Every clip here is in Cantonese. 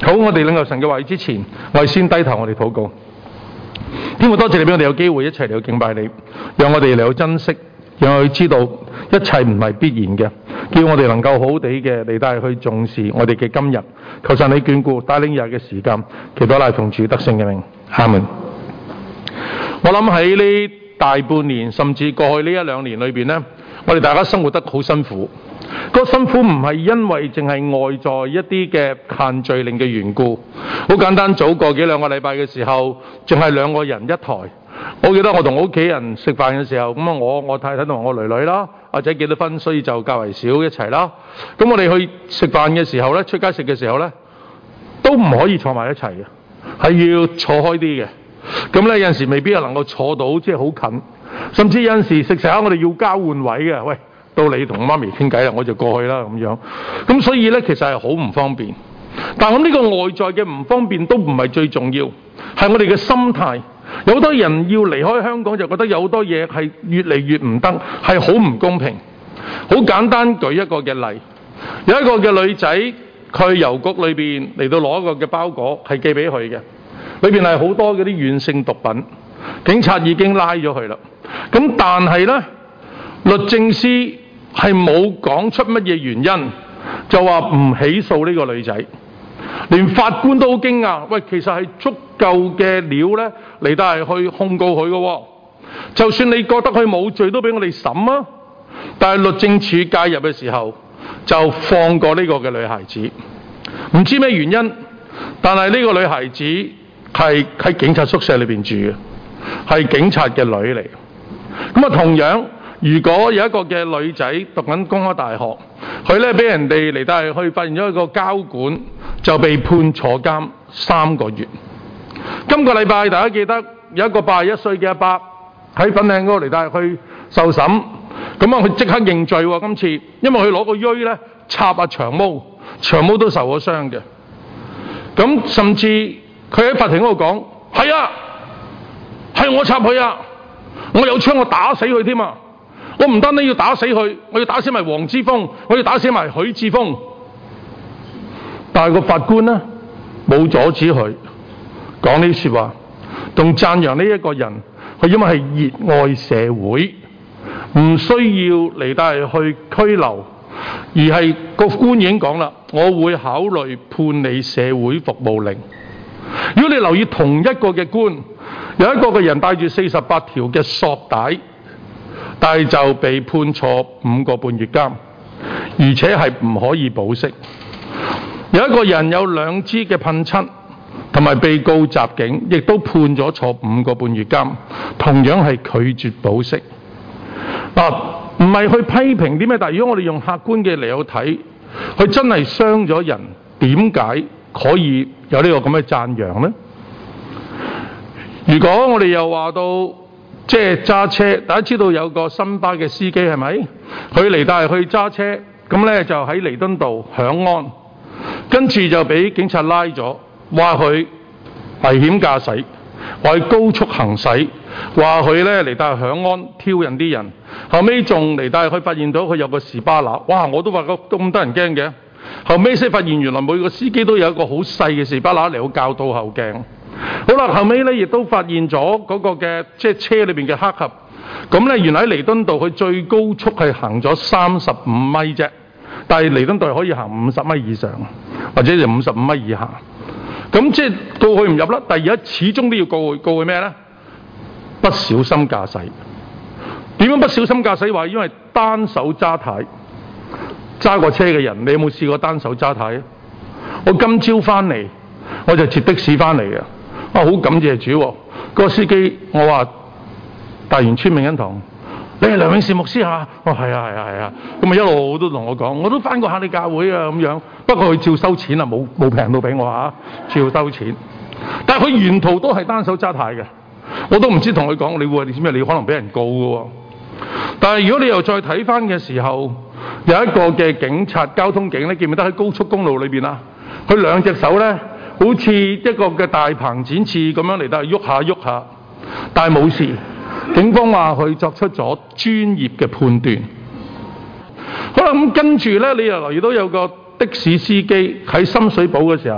好，我哋領受神嘅話語之前，我哋先低頭，我哋禱告。天父，多謝你俾我哋有機會一齊嚟到敬拜你，讓我哋嚟到珍惜，讓我哋知道一切唔係必然嘅，叫我哋能夠好好地嘅嚟到去重視我哋嘅今日。求神你眷顧帶領日嘅時間，祈禱賴奉主得勝嘅名，阿門。我諗喺呢大半年甚至過去呢一兩年裏邊呢，我哋大家生活得好辛苦。個辛苦唔係因為淨係外在一啲嘅限聚令嘅緣故，好簡單。早過幾兩個禮拜嘅時候，淨係2個人一台。我記得我同屋企人食飯嘅時候，咁啊我太太同我女女啦，或者結咗婚，所以就較為少一齊啦。咁我哋去食飯嘅時候呢，出街食嘅時候呢，都唔可以坐埋一齊嘅，係要坐開啲嘅。咁呢，有陣時未必係能夠坐到即係好近，甚至有陣時食食下我哋要交換位嘅，喂。到你同媽咪傾偈啦，我就過去啦咁樣。咁所以呢，其實係好唔方便。但係咁呢個外在嘅唔方便都唔係最重要，係我哋嘅心態。有好多人要離開香港就覺得有好多嘢係越嚟越唔得，係好唔公平。好簡單舉一個嘅例，有一個嘅女仔，佢郵局裏邊嚟到攞一個嘅包裹，係寄俾佢嘅，裏邊係好多嗰啲軟性毒品。警察已經拉咗佢啦。咁但係呢，律政司係冇講出乜嘢原因，就話唔起訴呢個女仔，連法官都好驚訝。喂，其實係足夠嘅料呢嚟到係去控告佢嘅，就算你覺得佢冇罪，都俾我哋審啊。但係律政處介入嘅時候，就放過呢個嘅女孩子，唔知咩原因。但係呢個女孩子係喺警察宿舍裏邊住嘅，係警察嘅女嚟。咁啊，同樣。如果有一個嘅女仔讀緊公開大學，佢咧俾人哋嚟到去發現咗一個膠管，就被判坐監3個月。今個禮拜大家記得有一個81歲嘅阿伯喺粉嶺嗰度嚟到去受審，咁啊佢即刻認罪喎。今次因為佢攞個錐咧插阿長毛，長毛都受咗傷嘅。咁甚至佢喺法庭嗰度講：係啊，係我插佢啊，我有槍，我打死佢添啊！我唔單止要打死佢，我要打死埋黃之鋒，我要打死埋許智峰。但係個法官呢，冇阻止佢講呢啲說話，仲讚揚呢一個人，佢因為係熱愛社會，唔需要嚟到去拘留，而係個官已經講啦，我會考慮判你社會服務令。如果你留意同一個嘅官，有一個嘅人帶住48條嘅索帶，但係就被判坐5個半月監，而且係唔可以保釋。有一個人有2支嘅噴漆，同埋被告襲警，亦都判咗坐5個半月監，同樣係拒絕保釋。嗱，唔係去批評啲咩，但係如果我哋用客觀嘅嚟去睇，佢真係傷咗人，點解可以有呢個咁嘅讚揚呢？如果我哋又話到，即係揸車，大家知道有個新巴嘅司機係咪？佢嚟到係去揸車，咁呢就喺彌敦道響安，跟住就俾警察拉咗，話佢危險駕駛，話佢高速行駛，話佢呢嚟到響安挑釁啲人，後尾仲嚟到佢發現到佢有個士巴拿，哇！我都話咁得人驚嘅，後尾先發現原來每個司機都有一個好細嘅士巴拿嚟到校倒後鏡。好啦，後尾咧亦都發現咗嗰個嘅即係車裏邊嘅黑盒，咁咧原來喺彌敦道佢最高速係行咗35米啫，但係彌敦道係可以行50米以上，或者就55米以下，咁即係告佢唔入啦。第二始終都要告佢咩咧？不小心駕駛。點樣不小心駕駛？話因為單手揸軚，揸過車嘅人，你有冇試過單手揸軚啊？我今朝翻嚟，我就截的士翻嚟嘅。好感謝主喎！個司機我話大元村明恩堂，你係梁永善牧師嚇？哦，係啊，咁啊一路都同我講，我都翻過下你教會啊咁樣。不過佢照收錢啊，冇平到俾我嚇，照收錢。但係佢沿途都係單手揸軚嘅，我都唔知同佢講你知咩？你可能俾人告嘅喎。但係如果你又再睇翻嘅時候，有一個嘅警察交通警咧，記唔記得喺高速公路裏邊啊？佢2隻手咧，好似一個嘅大鵬展翅咁樣嚟到喐下，但係冇事。警方話佢作出咗專業嘅判斷。好啦，咁跟住咧，你又留意到有個的士司機喺深水埗嘅時候，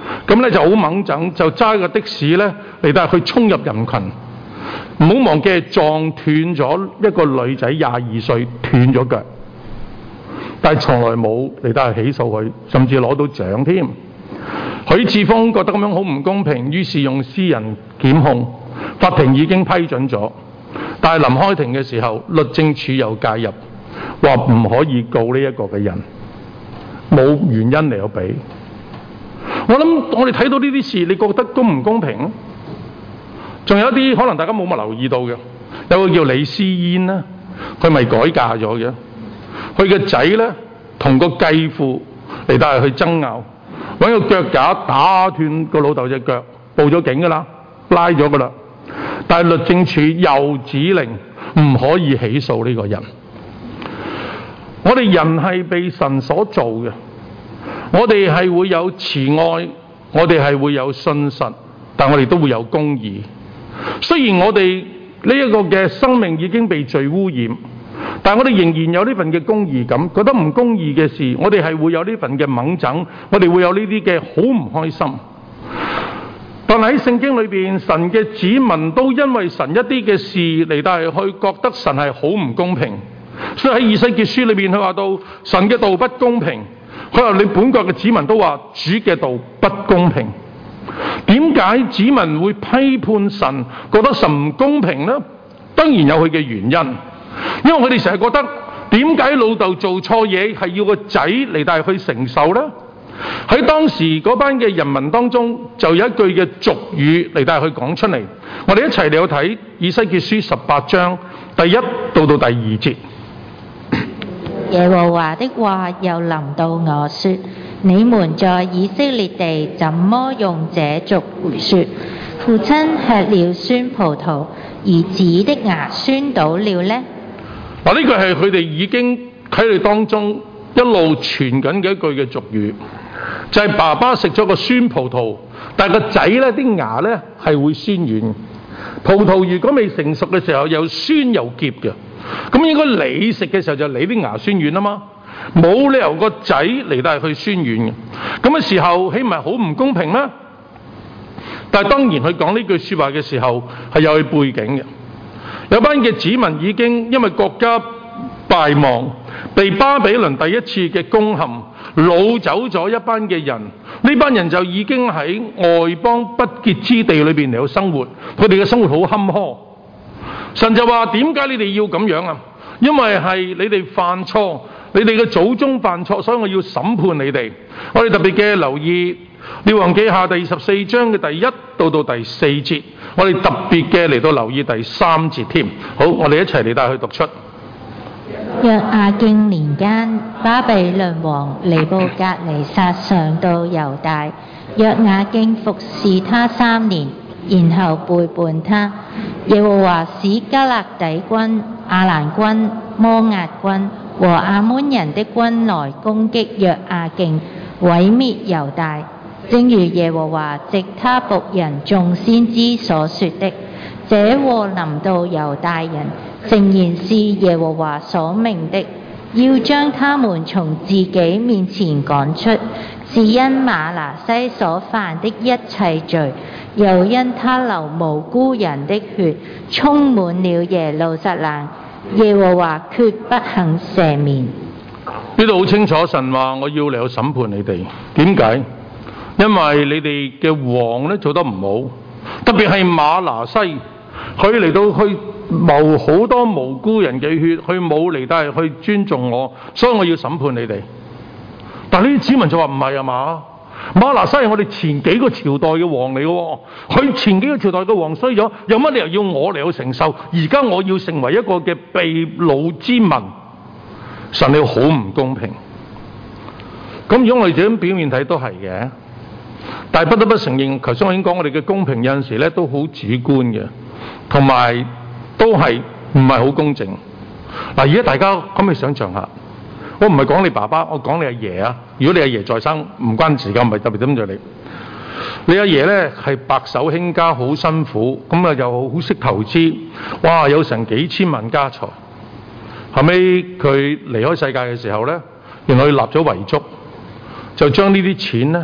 咁咧就好猛整，就揸個的士咧嚟到去衝入人群。唔好忘記係撞斷咗一個女仔22歲斷咗腳，但係從來冇嚟到起訴佢，甚至攞到獎添。許智峰覺得咁樣好唔公平，於是用私人檢控，法庭已經批准咗，但係臨開庭嘅時候，律政處又介入，話唔可以告呢一個嘅人，冇原因嚟到俾。我諗我哋睇到呢啲事，你覺得公唔公平？仲有一啲可能大家冇乜留意到嘅，有個叫李思嫣啦，佢咪改嫁咗嘅，佢嘅仔咧同個繼父嚟到係去爭拗，揾個腳架打斷個老豆隻腳，報咗警噶啦，拉咗噶啦，但係律政處又指令唔可以起訴呢個人。我哋人係被神所造嘅，我哋係會有慈愛，我哋係會有信實，但我哋都會有公義。雖然我哋呢一個嘅生命已經被罪污染，但我哋仍然有呢份嘅公義感。覺得唔公義嘅事，我哋係會有呢份嘅猛憎，我哋會有呢啲嘅好唔開心。但係喺聖經裏邊，神嘅子民都因為神一啲嘅事嚟到係去覺得神係好唔公平，所以喺以西結書裏邊佢話到神嘅道不公平，佢話你本國嘅子民都話主嘅道不公平。點解子民會批判神，覺得神唔公平呢？當然有佢嘅原因，因為佢哋成日覺得點解老豆做錯嘢係要個仔嚟帶去承受呢？喺當時嗰班嘅人民當中，就有一句嘅俗語嚟帶佢講出嚟。我哋一齊嚟睇以西結書18章第1到第2節。 耶和華的話又臨到我說：你們在以色列地怎麼用這俗語說，父親吃了酸葡萄，兒子的牙酸倒了呢？ 嗱，呢句係佢哋已經喺佢當中一路傳緊嘅一句嘅俗語，就係爸爸食咗個酸葡萄，但係個仔咧啲牙咧係會酸軟。葡萄如果未成熟嘅時候又酸又澀嘅，咁應該你食嘅時候就你啲牙酸軟啊嘛，冇理由個仔嚟到係去酸軟嘅。咁嘅時候，豈唔係好唔公平咩？但係當然佢講呢句説話嘅時候係有佢背景嘅。有班嘅子民已經因為國家敗亡，被巴比倫第一次嘅攻陷，擄走咗一班嘅人，呢班人就已經喺外邦不潔之地裏邊嚟到生活，佢哋嘅生活好坎坷。神就話：點解你哋要咁樣啊？因為係你哋犯錯，你哋嘅祖宗犯錯，所以我要審判你哋。我哋特別嘅留意列王記下第14章嘅第1到第4節，我哋特別嘅嚟到留意第3節添。好，我哋一齊嚟帶去讀出。 約雅敬年間，巴比倫王尼布甲尼撒上到猶大，約雅敬服侍他3年，然後背叛他。耶和華使迦勒底軍、亞蘭軍、摩押軍和亞捫人的軍來攻擊約雅敬，毀滅猶大。正如耶和華藉他僕人眾先知所說的，這禍臨到猶大人，誠然是耶和華所命的，要將他們從自己面前趕出，是因瑪拿西所犯的一切罪，又因他流無辜人的血，充滿了耶路撒冷，耶和華決不肯赦免。 呢度好清楚，神話我要嚟去審判你哋。點解？因為你哋嘅王咧做得唔好，特別係瑪拿西，佢嚟到去謀好多無辜人嘅血，佢冇嚟到去尊重我，所以我要審判你哋。但係呢啲子民就話唔係啊嘛，瑪拿西係我哋前幾個朝代嘅王嚟嘅，佢前幾個朝代嘅王衰咗，有乜理由要我嚟去承受？而家我要成為一個嘅被擄之民，神你好唔公平。咁如果我哋咁表面睇都係嘅，但係不得不承認，頭先我已經講，我哋嘅公平有陣時咧都好主觀嘅，同埋都係唔係好公正。嗱，而家大家可唔可以想象下？我唔係講你爸爸，我講你阿爺啊。如果你阿爺在生，唔關時間，唔係特別針對你。你阿爺咧係白手興家，好辛苦，咁啊又好識投資，哇，有成幾千萬家財。後尾佢離開世界嘅時候咧，原來佢立咗遺囑，就將呢啲錢咧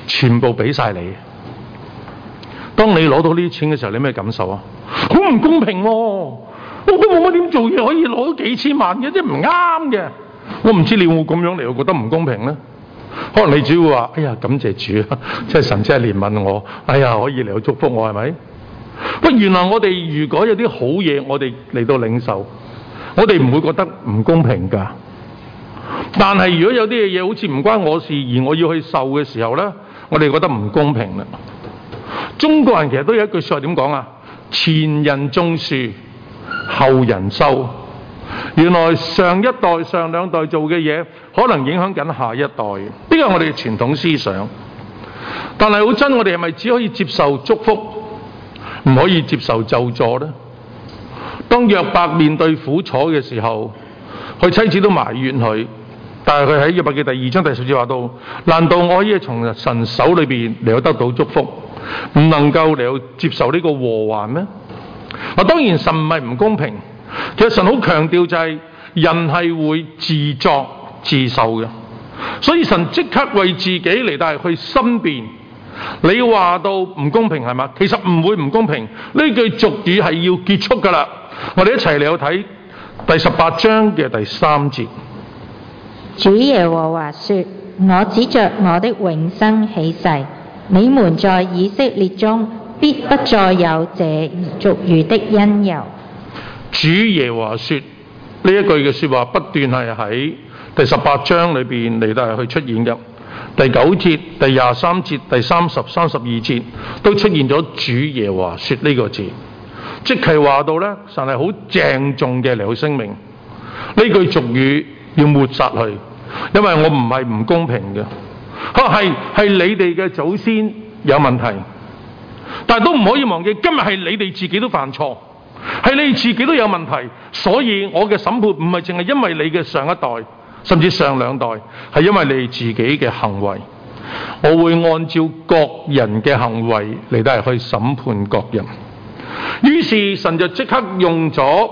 全部俾晒你。當你攞到呢啲錢嘅時候，你咩感受啊？好唔公平喎！我都冇乜點做嘢，可以攞幾千萬嘅，即係唔啱嘅。我唔知你會唔會咁樣嚟，我覺得唔公平咧。可能你只會話：哎呀，感謝主啊！即係神真係憐憫我，哎呀，可以嚟到祝福我，係咪？喂，原來我哋如果有啲好嘢，我哋嚟到領受，我哋唔會覺得唔公平㗎。但係如果有啲嘢好似唔關我事，而我要去受嘅時候咧，我哋覺得唔公平啦。中國人其實都有一句説話點講啊？前人種樹，後人收。原來上一代、上兩代做嘅嘢，可能影響緊下一代。呢個係我哋嘅傳統思想。但係好真，我哋係咪只可以接受祝福，唔可以接受咒詛呢？當約伯面對苦楚嘅時候，佢妻子都埋怨佢，但係佢喺約伯記第2章第10節話到：難道我可以從神手裏邊嚟到得到祝福，唔能夠嚟到接受呢個禍患咩？當然神唔係唔公平，其實神好強調就係人係會自作自受嘅，所以神即刻為自己嚟到去申辯。你話到唔公平係嘛？其實唔會唔公平，呢句俗語係要結束㗎啦。我哋一齊嚟到睇第18章嘅第3節。 主耶和華說：我指着我的永生起誓，你們在以色列中必不再有這俗語的因由。 主耶和華說，呢一句嘅說話不斷係喺第18章裏邊嚟到係去出現嘅。第9節、第23節、第30、32節都出現咗主耶和華說呢個字，即係話到呢，神係好鄭重嘅嚟到聲明呢句俗語要抹殺去，因為我唔係唔公平嘅，係你哋嘅祖先有問題，但係都唔可以忘記今日係你哋自己都犯錯，係你哋自己都有問題，所以我嘅審判唔係淨係因為你嘅上一代，甚至上兩代，係因為你哋自己嘅行為，我會按照各人嘅行為嚟到去審判各人。於是神就即刻用咗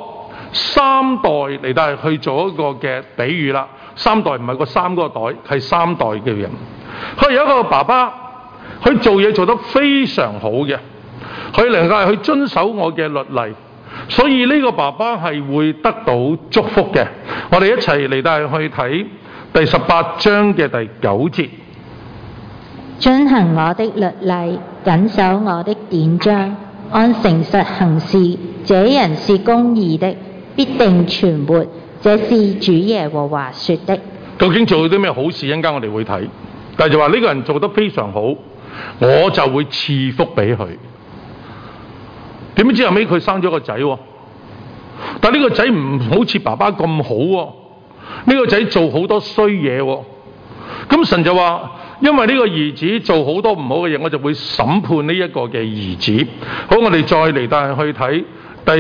3代嚟到去做一個嘅比喻啦。3代唔係個3個袋，係3代嘅人。佢有一個爸爸，佢做嘢做得非常好嘅，佢能夠去遵守我嘅律例，所以呢個爸爸係會得到祝福嘅。我哋一齊嚟到去睇第18章嘅第9節。 遵行我的律例，謹守我的典章，按誠實行事，這人是公義的，必定存活。這是主耶和華說的。 究竟做咗啲咩好事？一陣間我哋會睇，但係就話呢個人做得非常好，我就會賜福俾佢。點知後尾佢生咗個仔喎，但係呢個仔唔好似爸爸咁好喎，呢個仔做好多衰嘢喎。咁神就話：因為呢個兒子做好多唔好嘅嘢，我就會審判呢一個嘅兒子。好，我哋再嚟帶去睇第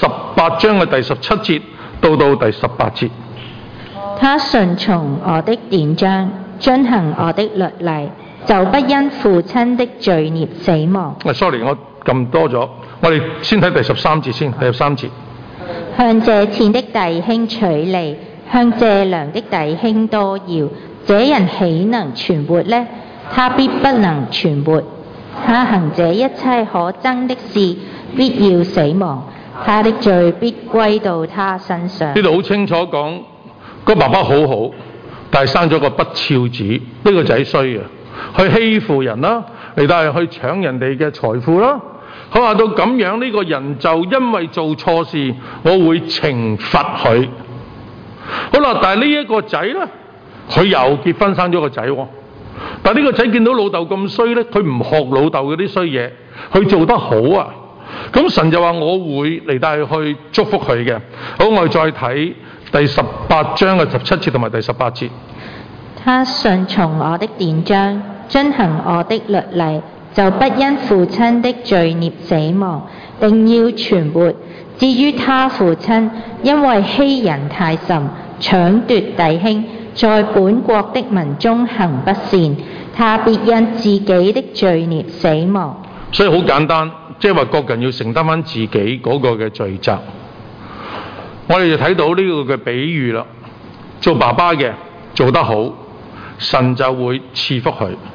18章嘅第17節到第18節。 他順從我的典章，遵行我的律例，就不因父親的罪孽死亡。 sorry， 我撳多咗，我哋先睇第13節先。第13節， 向借錢的弟兄取利，向借糧的弟兄多要，這人豈能存活呢？他必不能存活。他行這一切可憎的事，必要死亡。他的罪必歸到他身上。 呢度好清楚講，個爸爸好好，但係生咗個不肖子，呢個仔衰啊，去欺負人啦，嚟到係去搶人哋嘅財富啦。佢話到咁樣，呢個人就因為做錯事，我會懲罰佢。好啦，但係呢一個仔咧，佢又結婚生咗個仔喎。但係呢個仔見到老豆咁衰咧，佢唔學老豆嗰啲衰嘢，佢做得好啊。咁神就話我會嚟帶去祝福佢嘅。好，我哋再睇第18章嘅17節同埋第18節。 他順從我的典章，遵行我的律例，就不因父親的罪孽死亡，定要存活。至於他父親，因為欺人太甚，搶奪弟兄，在本國的民中行不善，他必因自己的罪孽死亡。 所以好簡單，即係話各人要承擔翻自己嗰個嘅罪責。我哋就睇到呢個嘅比喻啦。做爸爸嘅做得好，神就會賜福佢；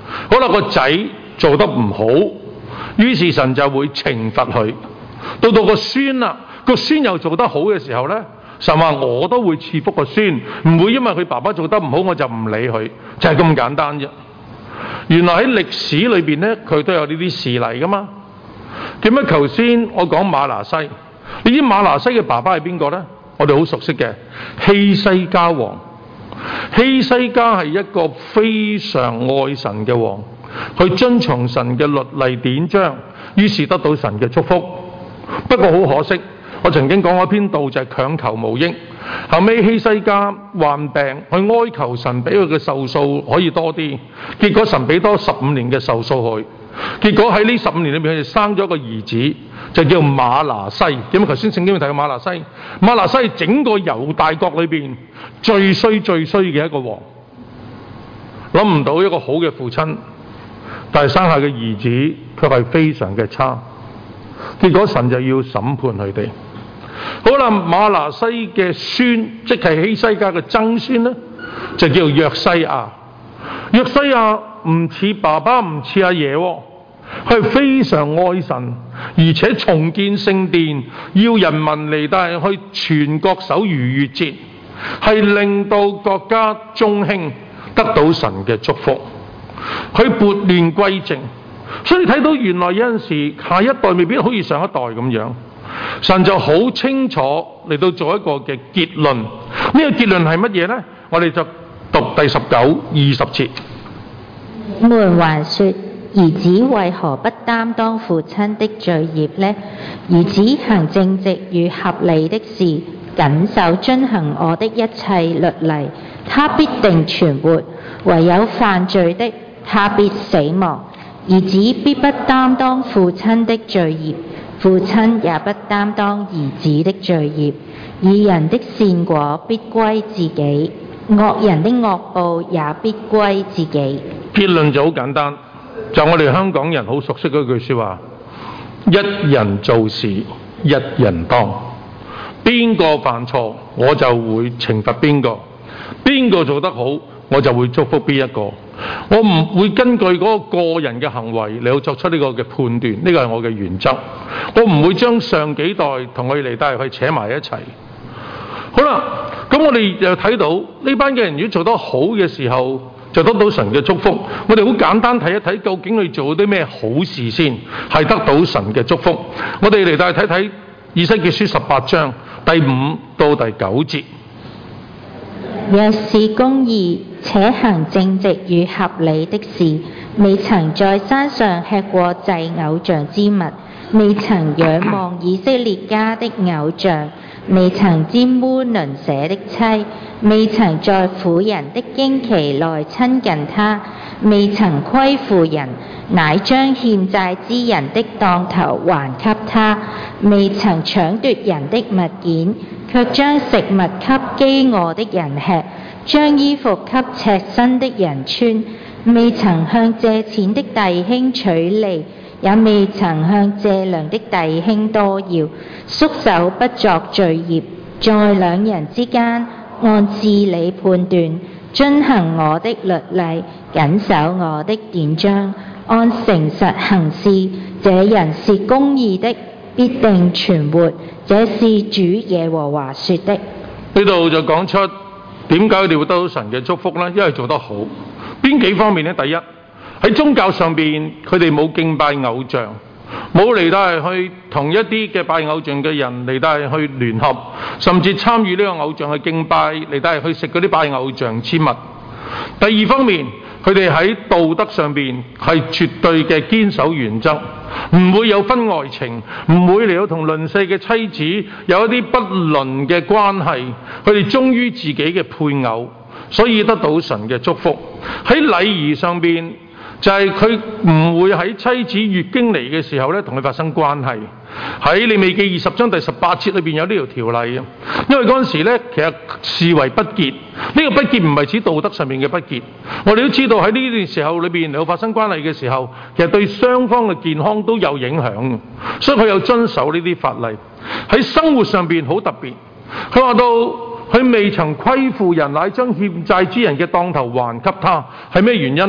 好啦，個仔做得唔好，於是神就會懲罰佢。到個孫啦，個孫又做得好嘅時候呢，神話我都會賜福個孫，唔會因為佢爸爸做得唔好我就唔理佢，就係咁簡單啫。原來喺歷史裏邊呢，佢都有呢啲事例噶嘛。點解頭先我講馬拿西？你知馬拿西嘅爸爸係邊個呢？我哋好熟悉嘅希西家王。希西家係一個非常愛神嘅王，去遵從神嘅律例典章，於是得到神嘅祝福。不過好可惜，我曾經講過一篇道就係強求無益。後尾希西家患病，去哀求神俾佢嘅壽數可以多啲，結果神俾多15年嘅壽數佢。結果喺呢15年裏面，佢哋生咗一個兒子，就叫馬拿西。點解頭先聖經會提到馬拿西？馬拿西係整個猶大國裏邊最衰嘅一個王。諗唔到一個好嘅父親，但係生下嘅兒子卻係非常嘅差。結果神就要審判佢哋。好啦，馬拿西嘅孫，即係希西家嘅曾孫呢，就叫約西亞。約西亞唔似爸爸，唔似阿爺，佢係非常愛神，而且重建聖殿，要人民嚟帶去全國守逾越節，係令到國家中興，得到神嘅祝福。佢撥亂歸正，所以睇到原來有陣時下一代未必好似上一代咁樣。神就好清楚嚟到做一個嘅結論。呢個結論係乜嘢呢？我哋就讀第19、20節。 們還說，兒子為何不擔當父親的罪孽呢？兒子行正直與合理的事，謹守遵行我的一切律例，他必定存活；唯有犯罪的，他必死亡。兒子必不擔當父親的罪孽，父親也不擔當兒子的罪孽。義人的善果必歸自己，惡人的惡報也必歸自己。 結論就好簡單，就我哋香港人好熟悉嗰句說話：一人做事一人當。邊個犯錯，我就會懲罰邊個；邊個做得好，我就會祝福邊一個。我唔會根據嗰個人嘅行為嚟到作出呢個嘅判斷，呢個係我嘅原則。我唔會將上幾代同佢嚟帶去扯埋一齊。好啦，咁我哋又睇到呢班嘅人如果做得好嘅時候，就得到神嘅祝福。我哋好簡單睇一睇，究竟佢做啲咩好事先係得到神嘅祝福。我哋嚟帶睇睇以西結書18章第5到第9節。 若是公義且行正直與合理的事，未曾在山上吃過祭偶像之物，未曾仰望以色列家的偶像，未曾玷污鄰舍的妻，未曾在婦人的經期內親近他，未曾虧負人，乃將欠債之人的當頭還給他，未曾搶奪人的物件，卻將食物給飢餓的人吃，將衣服給赤身的人穿，未曾向借錢的弟兄取利，也未曾向借糧的弟兄多要，縮手不作罪孽，在兩人之間按治理判斷，遵行我的律例，謹守我的典章，按誠實行事，這人是公義的，必定存活。這是主耶和華說的。 呢度就講出點解佢哋會得到神嘅祝福呢？因為做得好。邊幾方面呢？第一，喺宗教上邊，佢哋冇敬拜偶像，冇嚟到係去同一啲嘅拜偶像嘅人嚟到係去聯合，甚至參與呢個偶像嘅敬拜，嚟到係去食嗰啲拜偶像之物。第二方面，佢哋喺道德上邊係絕對嘅堅守原則，唔會有婚外情，唔會嚟到同鄰舍嘅妻子有一啲不倫嘅關係，佢哋忠於自己嘅配偶，所以得到神嘅祝福。喺禮儀上邊，就係佢唔會喺妻子月經嚟嘅時候咧同佢發生關係。喺利未記20章第18節裏邊有呢條條例，因為嗰陣時咧其實視為不潔。呢個不潔唔係指道德上面嘅不潔，我哋都知道喺呢段時候裏邊嚟到發生關係嘅時候，其實對雙方嘅健康都有影響嘅，所以佢有遵守呢啲法例。喺生活上邊好特別，佢話到佢未曾虧負人，乃將欠債之人嘅當頭還給他，係咩原因呢？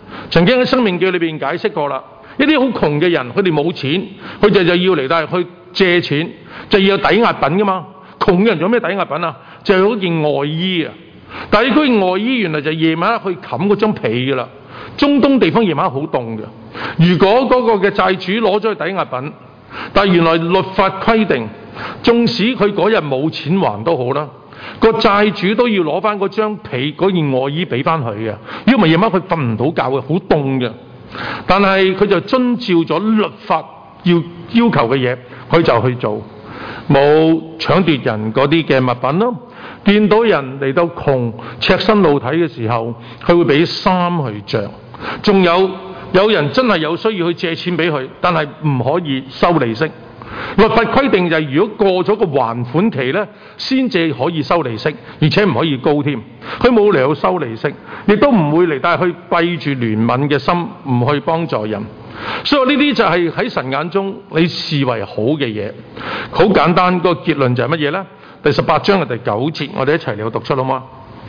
曾經喺《申命記》裏邊解釋過啦，一啲好窮嘅人，佢哋冇錢，佢就要嚟但係去借錢，就要有抵押品噶嘛。窮嘅人有咩抵押品啊？就係嗰件外衣啊！但係嗰件外衣原來就夜晚去冚嗰張被噶啦。中東地方夜晚好凍嘅，如果嗰個嘅債主攞咗去抵押品，但係原來律法規定，縱使佢嗰日冇錢還都好啦，個債主都要攞翻嗰張被嗰件外衣俾翻佢嘅，如果唔係夜晚佢瞓唔到覺嘅，好凍嘅。但係佢就遵照咗律法要求嘅嘢，佢就去做，冇搶奪人嗰啲嘅物品咯。見到人嚟到窮赤身露體嘅時候，佢會俾衫去着。仲有人真係有需要去借錢俾佢，但係唔可以收利息。律法規定就係如果過咗個還款期呢，先至可以收利息，而且唔可以高添。佢冇嚟到收利息，亦都唔會嚟但係去閉住憐憫嘅心，唔去幫助人。所以呢啲就係喺神眼中你視為好嘅嘢。好簡單，個結論就係乜嘢呢？第18章嘅第9節，我哋一齊嚟讀出好嗎？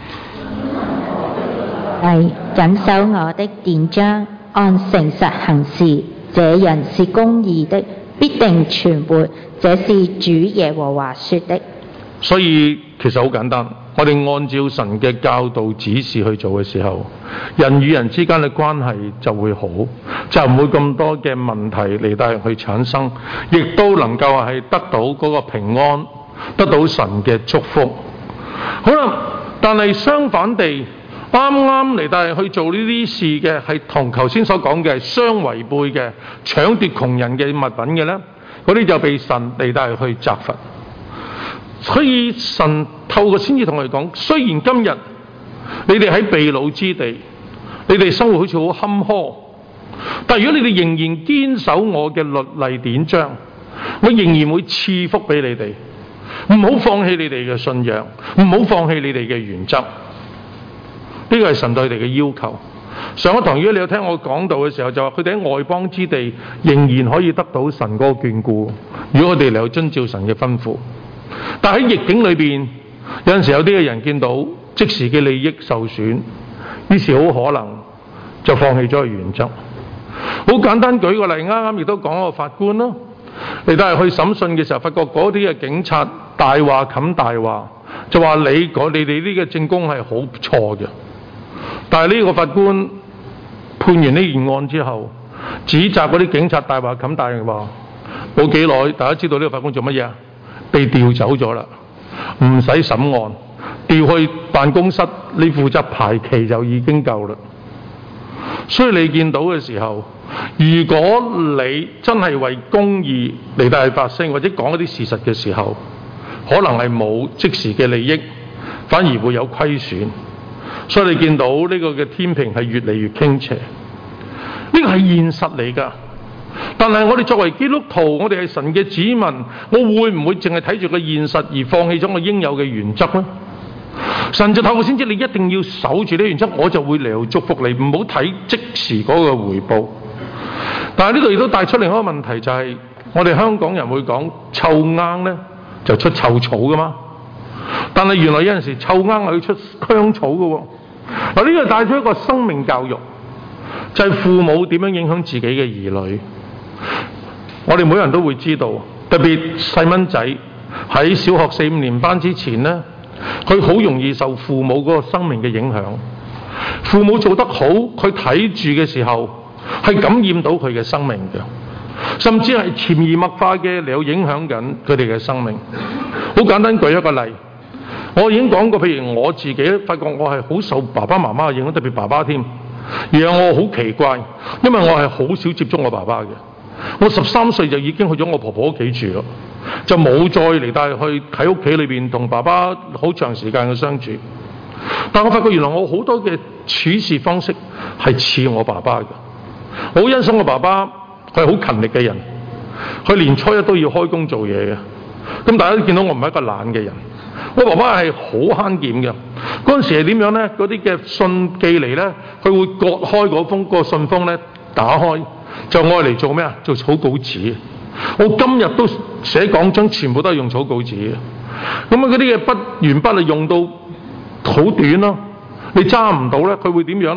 係謹守我的典章，按誠實行事，這人是公義的，必定存活。這是主耶和華說的。 所以其實好簡單，我哋按照神嘅教導指示去做嘅時候，人與人之間嘅關係就會好，就唔會咁多嘅問題嚟到去產生，亦都能夠係得到嗰個平安，得到神嘅祝福。好啦，但係相反地，啱啱嚟到去做呢啲事嘅係同頭先所講嘅相違背嘅搶奪窮人嘅物品嘅呢，嗰啲就被神嚟到去責罰。所以神透過先至同我哋講，雖然今日你哋喺被擄之地，你哋生活好似好坎坷，但如果你哋仍然堅守我嘅律例典章，我仍然會賜福俾你哋。唔好放棄你哋嘅信仰，唔好放棄你哋嘅原則。呢個係神對你哋嘅要求。上一堂如果你有聽我講道嘅時候，就話佢哋喺外邦之地仍然可以得到神嗰個眷顧，如果佢哋嚟到遵照神嘅吩咐。但喺逆境裏邊，有陣時有啲嘅人見到即時嘅利益受損，於是好可能就放棄咗個原則。好簡單舉個例，啱啱亦都講個法官啦，你都係去審訊嘅時候，發覺嗰啲嘅警察大話冚大話，就話你哋呢個證供係好錯嘅。但係呢個法官判完呢件案之後，指責嗰啲警察大話冚大話，冇幾耐，大家知道呢個法官做乜嘢啊？被調走咗啦，唔使審案，調去辦公室，你負責排期就已經夠啦。所以你見到嘅時候，如果你真係為公義嚟到係發聲，或者講一啲事實嘅時候，可能係冇即時嘅利益，反而會有虧損。所以你見到呢個嘅天平係越嚟越傾斜，呢個係現實嚟㗎。但係我哋作為基督徒，我哋係神嘅子民，我會唔會淨係睇住個現實而放棄咗我應有嘅原則呢？神就透過先知，你一定要守住呢原則，我就會嚟到祝福你，唔好睇即時嗰個回報。但係呢度亦都帶出另一個問題，就係我哋香港人會講臭罌呢就出臭草㗎嘛。但係原來有陣時臭罌係要出香草㗎喎。嗱，呢個帶出一個生命教育，就係父母點樣影響自己嘅兒女。我哋每人都會知道，特別細蚊仔喺小學4、5年班之前呢，佢好容易受父母嗰個生命嘅影響。父母做得好，佢睇住嘅時候係感染到佢嘅生命嘅，甚至係潛移默化嘅嚟到影響緊佢哋嘅生命。好簡單舉一個例，我已經講過，譬如我自己發覺我係好受爸爸媽媽嘅影響，特別爸爸添。而我好奇怪，因為我係好少接觸我爸爸嘅。我13歲就已經去咗我婆婆屋企住咯，就冇再嚟帶去喺屋企裏邊同爸爸好長時間嘅相處。但我發覺原來我好多嘅處事方式係似我爸爸嘅。我好欣賞我爸爸，佢係好勤力嘅人，佢年初一都要開工做嘢嘅。咁大家都見到我唔係一個懶嘅人。我爸爸係好慳儉嘅，嗰陣時係點樣呢？嗰啲嘅信寄嚟呢，佢會割開嗰個信封呢，打開就愛嚟做咩啊？做草稿紙。我今日都寫講章，全部都係用草稿紙嘅。咁啊，嗰啲嘅筆鉛筆啊，用到好短咯，你揸唔到呢，佢會點樣呢？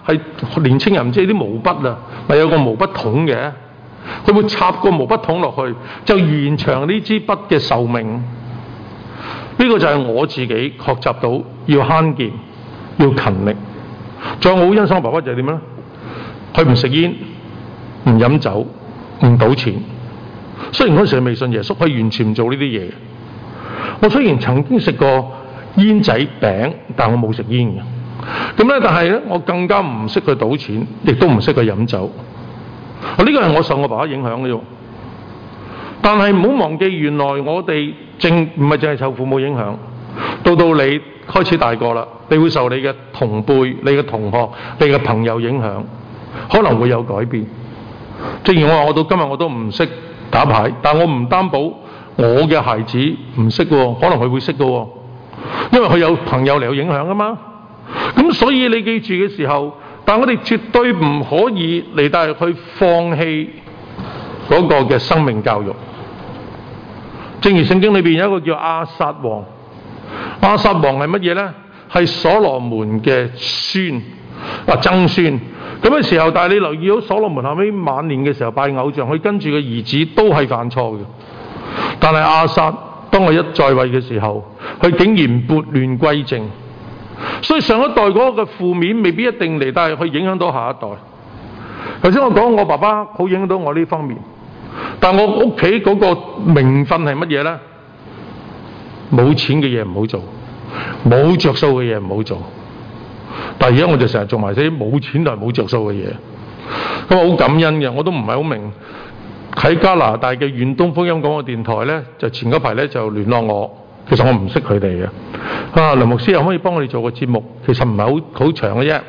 係年青人唔知啲毛筆啊，咪有個毛筆筒嘅，佢會插個毛筆筒落去，就延長呢支筆嘅壽命。呢個就係我自己學習到要慳儉，要勤力。仲有我好欣賞我爸爸就係點咧？佢唔食煙，唔飲酒，唔賭錢。雖然嗰時佢未信耶穌，佢完全唔做呢啲嘢。我雖然曾經食過煙仔餅，但我冇食煙嘅。咁咧，但係咧，我更加唔識去賭錢，亦都唔識去飲酒。呢個係我受我爸爸影響嘅啫。但係唔好忘記，原來我哋唔係淨係受父母影響，到你開始大個啦，你會受你嘅同輩、你嘅同學、你嘅朋友影響，可能會有改變。正如我話，我到今日我都唔識打牌，但我唔擔保我嘅孩子唔識喎，可能佢會識嘅喎，因為佢有朋友嚟有影響啊嘛。咁所以你記住嘅時候，但我哋絕對唔可以嚟帶去放棄嗰個嘅生命教育。正如聖經裏邊有一個叫亞撒王，亞撒王係乜嘢呢？係所羅門嘅孫，曾孫。咁嘅時候，但係你留意到所羅門後尾晚年嘅時候拜偶像，佢跟住嘅兒子都係犯錯嘅。但係亞撒當佢一在位嘅時候，佢竟然撥亂歸正。所以上一代嗰個嘅負面未必一定嚟，但係去影響到下一代。頭先我講我爸爸好影響到我呢方面，但我屋企嗰個名分係乜嘢呢？冇錢嘅嘢唔好做，冇着數嘅嘢唔好做。但係而家我就成日做埋啲冇錢但係冇着數嘅嘢，咁我好感恩嘅。我都唔係好明喺加拿大嘅遠東福音廣播電台呢，就前嗰排呢就聯絡我，其實我唔識佢哋嘅。梁牧師可唔可以幫我哋做個節目？其實唔係好長嘅啫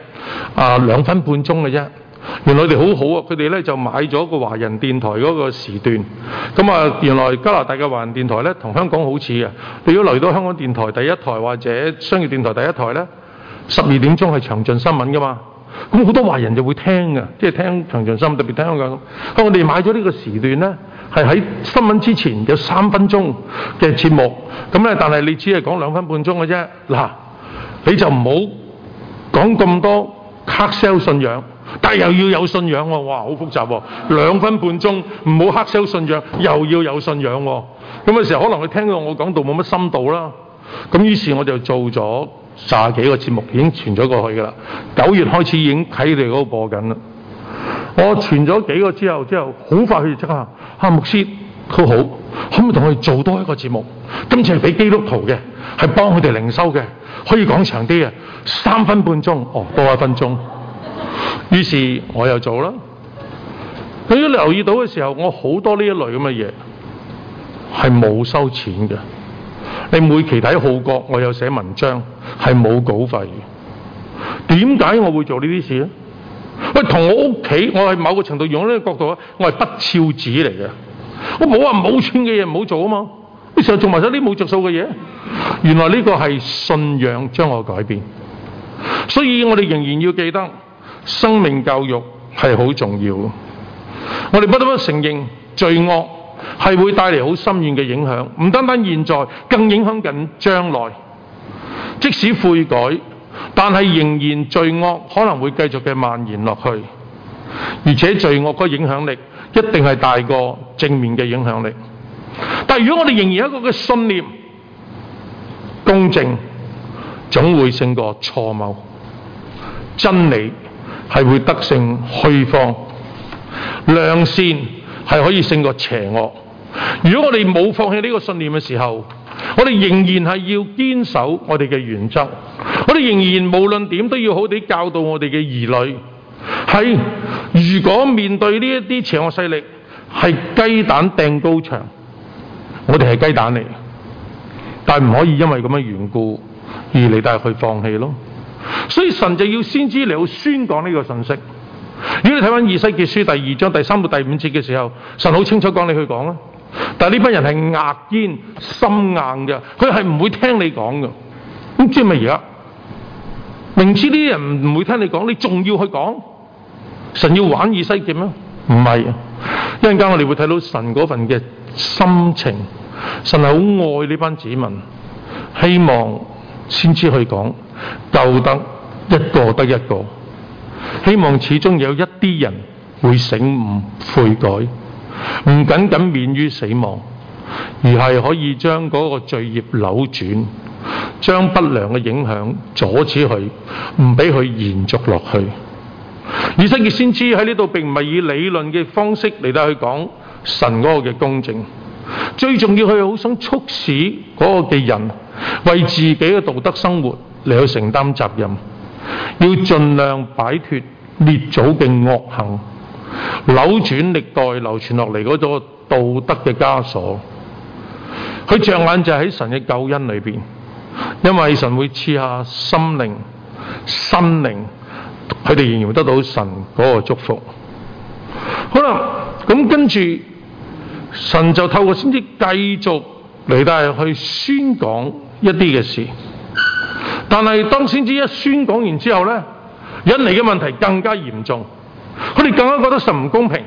，2分半鐘嘅啫。原來佢哋好好啊，佢哋咧就買咗個華人電台嗰個時段。咁原來加拿大嘅華人電台咧同香港好似嘅。你如果嚟到香港電台第一台或者商業電台第一台咧，12點鐘係詳盡新聞噶嘛。咁好多華人就會聽嘅，即係聽詳盡新聞，特別聽香港。我哋買咗呢個時段咧，係喺新聞之前有3分鐘嘅節目。咁咧，但係你只係講2分半鐘嘅啫。嗱，你就唔好講咁多 hard sell 信仰。但係又要有信仰喎，哇，好複雜喎！2分半鐘唔好黑 sell 信仰，又要有信仰喎。咁嘅時候，可能佢聽到我講到冇乜深度啦。咁於是我就做咗30幾個節目，已經傳咗過去㗎啦。9月開始已經喺你哋嗰度播緊啦。我傳咗幾個之後，好快佢就即刻牧師都好，可唔可以同我哋做多一個節目？今次係俾基督徒嘅，係幫佢哋靈修嘅，可以講長啲嘅，3分半鐘，多1分鐘。於是我又做啦。你留意到嘅時候，我好多呢一類咁嘅嘢係冇收錢嘅。你每期睇《號角》，我有寫文章係冇稿費嘅。點解我會做呢啲事咧？喂，同我屋企，我係某個程度用呢個角度咧，我係不肖子嚟嘅。我冇話冇錢嘅嘢唔好做啊嘛。你成日做埋晒啲冇着數嘅嘢，原來呢個係信仰將我改變。所以我哋仍然要記得。生命教育係好重要，我哋不得不承認罪惡係會帶嚟好深遠嘅影響，唔單單現在，更影響緊將來。即使悔改，但係仍然罪惡可能會繼續嘅蔓延落去，而且罪惡個影響力一定係大過正面嘅影響力。但係如果我哋仍然有一個嘅信念，公正總會勝過錯謬，真理係會得勝虛謊，良善係可以勝過邪惡。如果我哋冇放棄呢個信念嘅時候，我哋仍然係要堅守我哋嘅原則，我哋仍然無論點都要好地教導我哋嘅兒女。係如果面對呢一啲邪惡勢力係雞蛋掟高牆，我哋係雞蛋嚟，但唔可以因為咁嘅緣故而嚟帶去放棄咯。所以神就要先知嚟到宣講呢個信息。如果你睇翻以西結書第2章第3到第5節嘅時候，神好清楚講你去講啦。但係呢班人係牙堅心硬嘅，佢係唔會聽你講嘅。咁即係咪而家明知呢啲人唔會聽你講，你仲要去講？神要玩以西結咩？唔係。一陣間我哋會睇到神嗰份嘅心情，神係好愛呢班子民，希望先知去講，救得一個得一個。 希望始終有一啲人會醒悟悔改，唔僅僅免於死亡，而係可以將嗰個罪孽扭轉，將不良嘅影響阻止佢，唔俾佢延續落去。以西結先知喺呢度並唔係以理論嘅方式嚟到去講神嗰個嘅公正，最重要佢好想促使嗰個嘅人為自己嘅道德生活嚟去承擔責任，要盡量擺脫列祖嘅惡行，扭轉歷代流傳落嚟嗰種道德嘅枷鎖。佢着眼就喺神嘅救恩裏邊，因為神會賜下心靈、身靈，佢哋仍然會得到神嗰個祝福。好啦，咁跟住神就透過先知繼續嚟到去宣講一啲嘅事，但係當先知一宣講完之後呢，引嚟嘅問題更加嚴重，佢哋更加覺得神唔公平。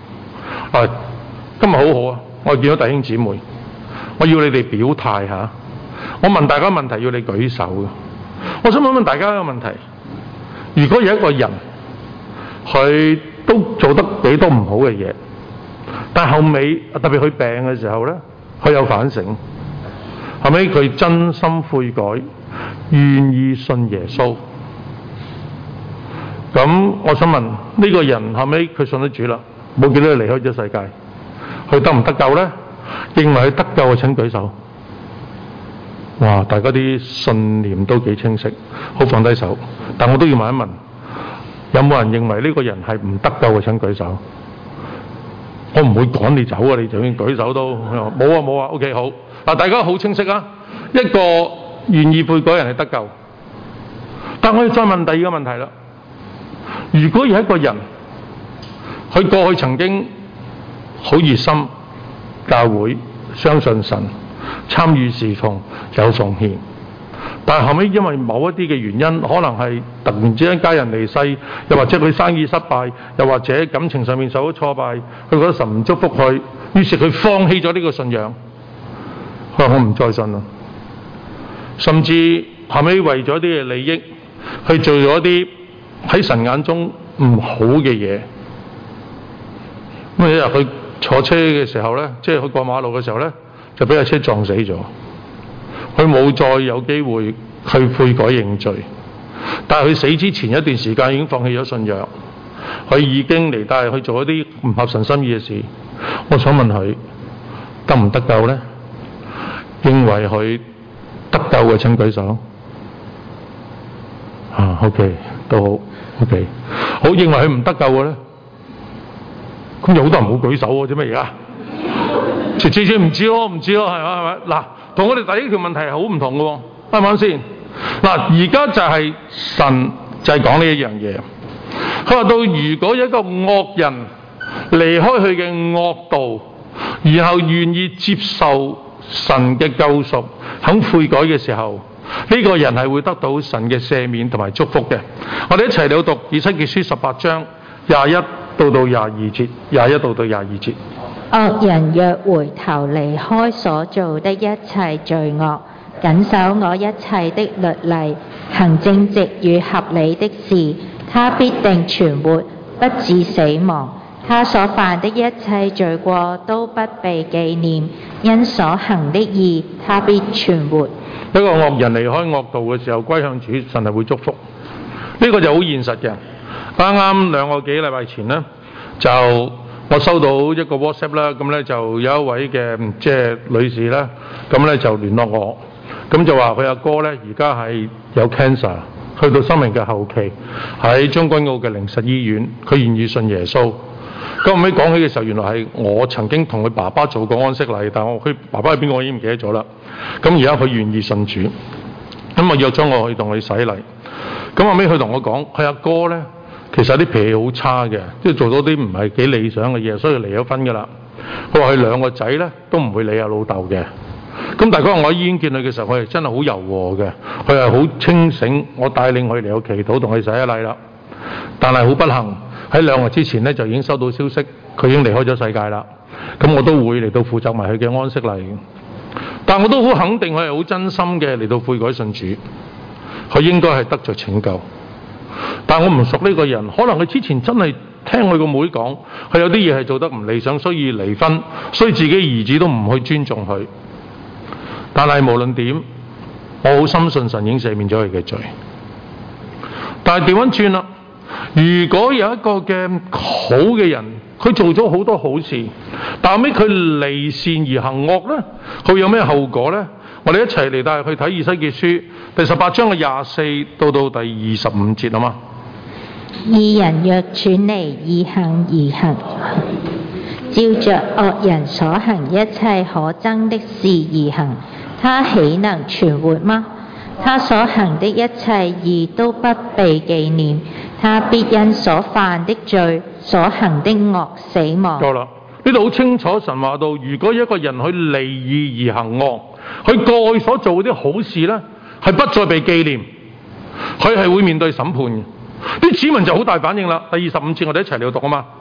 今日好好啊，我見到弟兄姊妹，我要你哋表態下。我問大家問題，要你舉手嘅。我想問大家一個問題：如果有一個人，佢都做得幾多唔好嘅嘢，但後尾特別佢病嘅時候呢，佢有反省，後尾佢真心悔改，願意信耶穌。咁我想問呢個人後尾佢信咗主啦，冇幾多日離開咗世界，佢得唔得救呢？認為佢得救嘅請舉手。哇！大家啲信念都幾清晰，好，放低手。但我都要問一問，有冇人認為呢個人係唔得救嘅請舉手？我唔會趕你走啊，你就算舉手都冇啊。OK， 好。嗱，大家好清晰啊，一個願意悔改人係得救。但我要再問第二個問題啦。如果有一個人，佢過去曾經好熱心教會，相信神，參與侍奉，有奉獻，但係後尾因為某一啲嘅原因，可能係突然之間家人離世，又或者佢生意失敗，又或者感情上面受到挫敗，佢覺得神唔祝福佢，於是佢放棄咗呢個信仰，佢話我唔再信啦，甚至後尾為咗啲嘅利益，去做咗一啲喺神眼中唔好嘅嘢。咁一日佢坐車嘅時候呢，即係佢過馬路嘅時候呢，就俾架車撞死咗。佢冇再有機會去悔改認罪，但係佢死之前一段時間已經放棄咗信仰，佢已經嚟帶去做一啲唔合神心意嘅事。我想問佢得唔得救呢？認為佢得救嘅請舉手。OK， 都好 OK。好，認為佢唔得救嘅呢？咁有好多人冇舉手喎，做咩而家？次唔知咯，係咪？嗱，同我哋第一條問題係好唔同嘅喎，啱唔啱先？嗱，而家就係神就係講呢一樣嘢。佢話到，如果有一個惡人離開佢嘅惡道，然後願意接受神嘅救贖，肯悔改嘅時候，呢個人係會得到神嘅赦免同埋祝福嘅。我哋一齊嚟讀以西結書18章21到22節，21到22節。 惡人若回頭離開所做的一切罪惡，謹守我一切的律例，行正直與合理的事，他必定存活，不致死亡。他所犯的一切罪過都不被紀念，因所行的義，他必存活。 一個惡人離開惡道嘅時候歸向主，神係會祝福。呢個就好現實嘅。啱啱2個幾禮拜前呢，就我收到一個 WhatsApp 啦，咁咧就有一位嘅即係女士啦，咁咧就聯絡我，咁就話佢阿哥咧而家係有 cancer， 去到生命嘅後期，喺將軍澳嘅靈實醫院，佢願意信耶穌。咁後尾講起嘅時候，原來係我曾經同佢爸爸做過安息禮，但佢爸爸係邊個我已經唔記得咗啦。咁而家佢願意信主，咁我約咗我去同佢洗禮。咁後尾佢同我講，佢阿哥咧其實啲脾氣好差嘅，即係做到啲唔係幾理想嘅嘢，所以離咗婚㗎啦。佢話佢2個仔咧都唔會理阿老豆嘅。咁但係嗰日我喺醫院見佢嘅時候，佢係真係好柔和嘅，佢係好清醒。我帶領佢嚟到祈禱，同佢洗一禮啦。但係好不幸喺2日之前咧就已經收到消息，佢已經離開咗世界啦。咁我都會嚟到負責埋佢嘅安息禮。但我都好肯定佢係好真心嘅嚟到悔改信主，佢應該係得着拯救。 但我唔熟呢個人，可能佢之前真係聽佢個妹講，佢有啲嘢係做得唔理想，所以離婚，所以自己兒子都唔去尊重佢。但係無論點，我好深信神已經赦免咗佢嘅罪。但係調翻轉啦，如果有一個嘅好嘅人，佢做咗好多好事，但後尾佢離善而行惡呢，佢有咩後果呢？我哋一齊嚟帶去睇以西結書第18章嘅24到第25節啊嘛。 義人若轉離義行而行，照着惡人所行一切可憎的事而行，他豈能存活嗎？他所行的一切義都不被紀念，他必因所犯的罪、所行的惡死亡。 夠啦，呢度好清楚，神話到，如果一個人去離義而行惡，佢過去所做啲好事呢，係不再被紀念，佢係會面對審判嘅。啲子民就好大反應啦。第25節我哋一齊嚟讀啊嘛。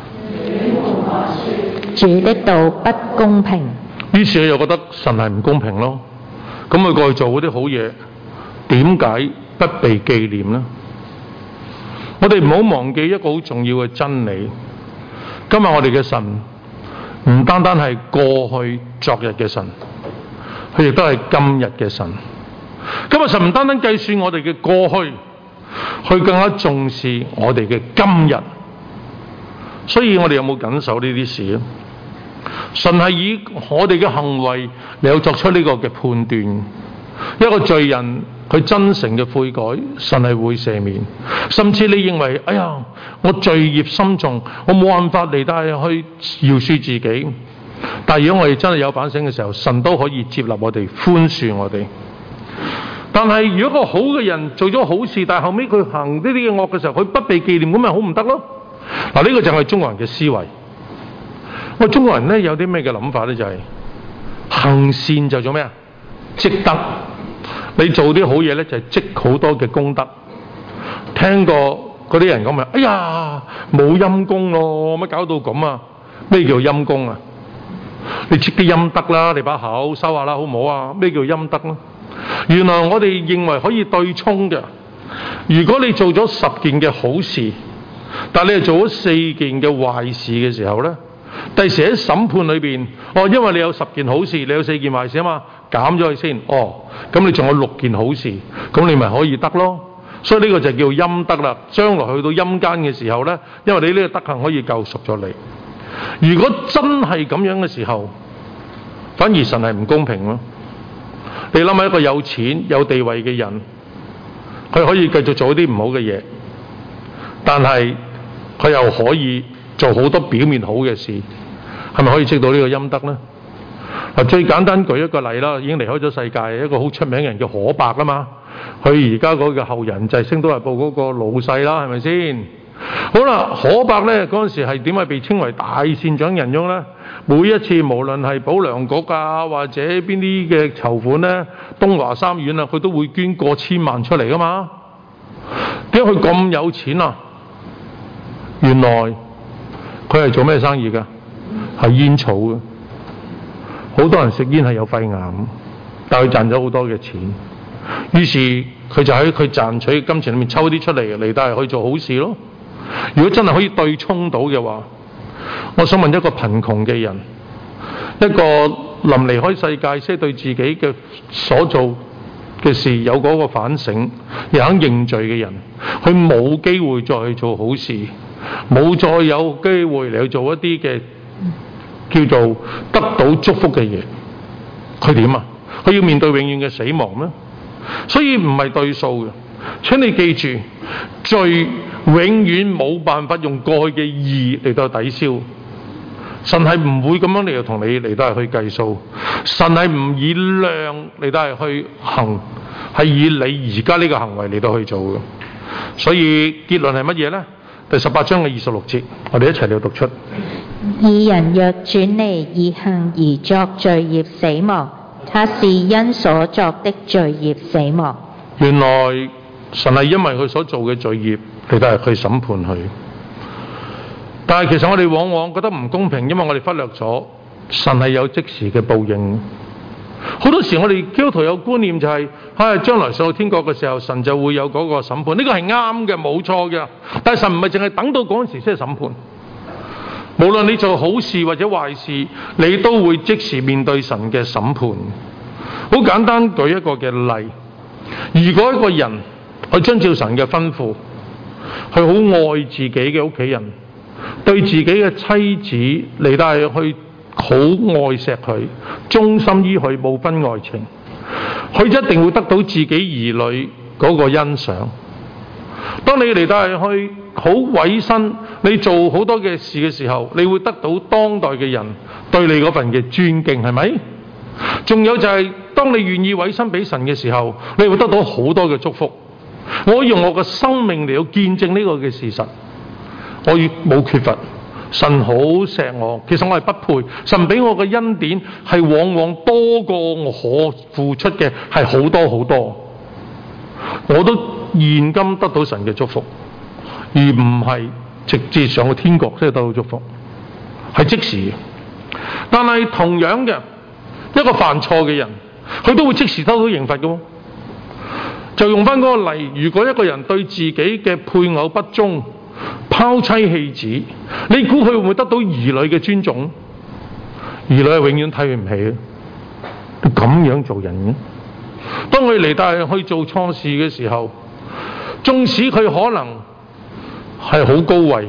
主的道不公平， 於是佢又覺得神係唔公平咯。咁佢過去做嗰啲好嘢，點解不被紀念呢？我哋唔好忘記一個好重要嘅真理。今日我哋嘅神唔單單係過去昨日嘅神，佢亦都係今日嘅神。今日神唔單單計算我哋嘅過去，佢更加重視我哋嘅今日。所以我哋有冇緊守呢啲事咧？神係以我哋嘅行為嚟作出呢個嘅判斷。一個罪人佢真誠嘅悔改，神係會赦免。甚至你認為，哎呀，我罪孽深重，我冇辦法嚟到去饒恕自己。但係如果我哋真係有反省嘅時候，神都可以接納我哋，寬恕我哋。但係如果個好嘅人做咗好事，但係後尾佢行呢啲嘅惡嘅時候，佢不被紀念，咁咪好唔得咯？嗱，呢個就係中國人嘅思維。我中國人咧有啲咩嘅諗法咧？就係行善就做咩啊？積德。你做啲好嘢咧，就係積好多嘅功德。聽過嗰啲人講咪，哎呀，冇陰功咯，乜搞到咁啊？咩叫陰功啊？你積啲陰德啦，你把口收下啦，好唔好啊？咩叫陰德咧？原來我哋認為可以對沖嘅。如果你做咗10件嘅好事，但係你係做咗4件嘅壞事嘅時候咧，第時喺審判裏邊，因為你有10件好事，你有4件壞事啊嘛，減咗佢先，咁你仲有6件好事，咁你咪可以得咯。所以呢個就叫陰德啦。將來去到陰間嘅時候咧，因為你呢個德行可以救贖咗你。如果真係咁樣嘅時候，反而神係唔公平咯。你諗下一個有錢有地位嘅人，佢可以繼續做啲唔好嘅嘢，但係佢又可以做好多表面好嘅事，係咪可以積到呢個陰德呢？最簡單舉一個例啦，已經離開咗世界，一個好出名嘅人叫可伯啦嘛。佢而家嗰個後人就係《星島日報》嗰個老細啦，係咪先？好啦，可伯呢嗰陣時係點解被稱為大善長仁翁呢？每一次無論係保良局啊，或者邊啲嘅籌款呢，東華三院啊，佢都會捐過千萬出嚟噶嘛。點解佢咁有錢啊？原來佢係做咩生意㗎？係煙草嘅。好多人食煙係有肺癌，但係佢賺咗好多嘅錢。於是佢就喺佢賺取金錢裏面抽啲出嚟帶去做好事咯。如果真係可以對沖到嘅話，我想問一個貧窮嘅人，一個臨離開世界先對自己嘅所做嘅事有嗰個反省，又肯認罪嘅人，佢冇機會再去做好事，冇再有機會嚟去做一啲嘅叫做得到祝福嘅嘢，佢點啊？佢要面對永遠嘅死亡咩？所以唔係對數嘅。請你記住，罪永遠冇辦法用過去嘅義嚟到抵消。神係唔會咁樣嚟到同你嚟到去計數。神係唔以量嚟到去行，係以你而家呢個行為嚟到去做嘅。所以結論係乜嘢呢？第18章嘅26節，我哋一齊嚟讀出。 義人若轉離義行而作罪孽死亡，他是因所作的罪孽死亡。 原來神係因為佢所做嘅罪孽嚟到去審判佢。但係其實我哋往往覺得唔公平，因為我哋忽略咗神係有即時嘅報應。 好多時我哋基督徒有觀念就係、將來上到天國嘅時候，神就會有嗰個審判。呢個係啱嘅，冇錯嘅。但係神唔係淨係等到嗰陣時先係審判。無論你做好事或者壞事，你都會即時面對神嘅審判。好簡單舉一個嘅例，如果一個人去遵照神嘅吩咐，佢好愛自己嘅屋企人，對自己嘅妻子嚟到係去好愛錫佢，忠心於佢，冇分愛情，佢一定會得到自己兒女嗰個欣賞。當你嚟到係去好委身，你做好多嘅事嘅時候，你會得到當代嘅人對你嗰份嘅尊敬，係咪？仲有就係、當你願意委身俾神嘅時候，你會得到好多嘅祝福。我用我嘅生命嚟到見證呢個嘅事實，我亦冇缺乏。神好錫我，其實我係不配。神俾我嘅恩典係往往多過我可付出嘅係好多好多。我都現今得到神嘅祝福，而唔係直接上去天國先得到祝福，係即時嘅。但係同樣嘅一個犯錯嘅人，佢都會即時得到刑罰嘅。就用翻嗰個例，如果一個人對自己嘅配偶不忠，拋妻棄子，你估佢會唔會得到兒女嘅尊重？兒女係永遠睇佢唔起嘅，你咁樣做人嘅。當佢嚟到去做錯事嘅時候，縱使佢可能係好高位